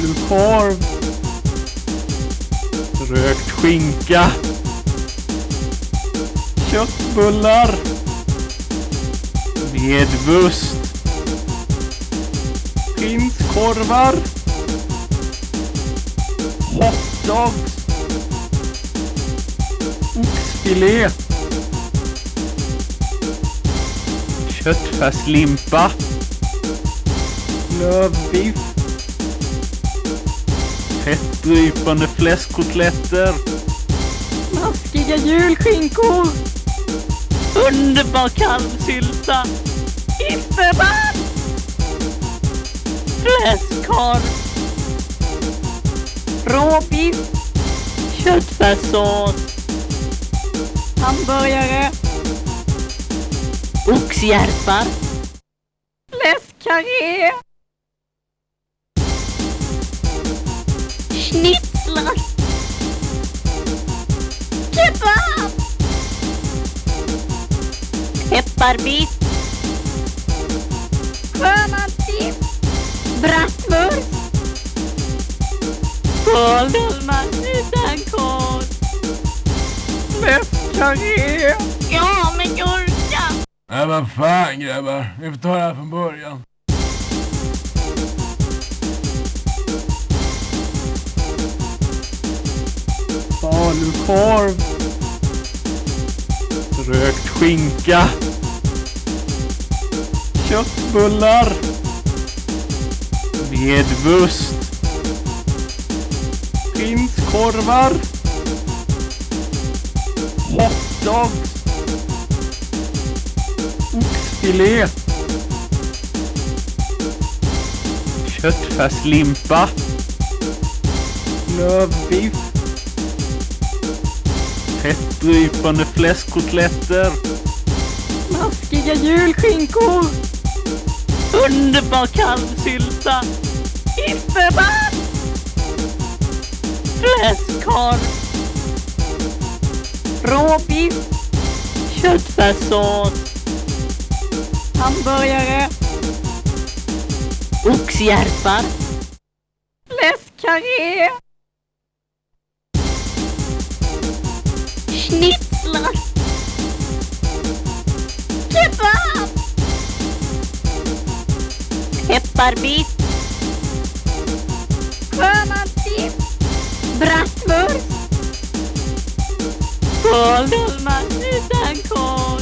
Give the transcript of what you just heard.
falukorv, rökt skinka, köttbullar med must, prinskorvar, hotdogs, oxfilé, köttfärslimpa, lövbiff, fettdrypande fläskkotletter, maskiga julskinkor, underbar kalvsylta, isterband, fläskkorv, råbiff, köttfärssås, hamburgare, oxhjärtar, fläskkarré, schnitzlar, kebab, pepparbit, sjömansdipp, bratwurst, kåldolmar utan kål, fläskkarré, ja med gurka. Nej, vad fan grabbar, vi får ta det här från början. Falukorv, rökt skinka, köttbullar med must, prinskorvar, hotdogs, oxfilé, köttfärslimpa, lövbiff, fettdrypande fläskkotletter, maskiga julskinkor, underbar kalvsylta, isterband, fläskkorv, råbiff, köttfärssås, hamburgare, oxhjärtar, fläskkarré, schnitzlar, kebab, pepparbit, sjömansdipp, bratwurst, kåldolmar utan kål.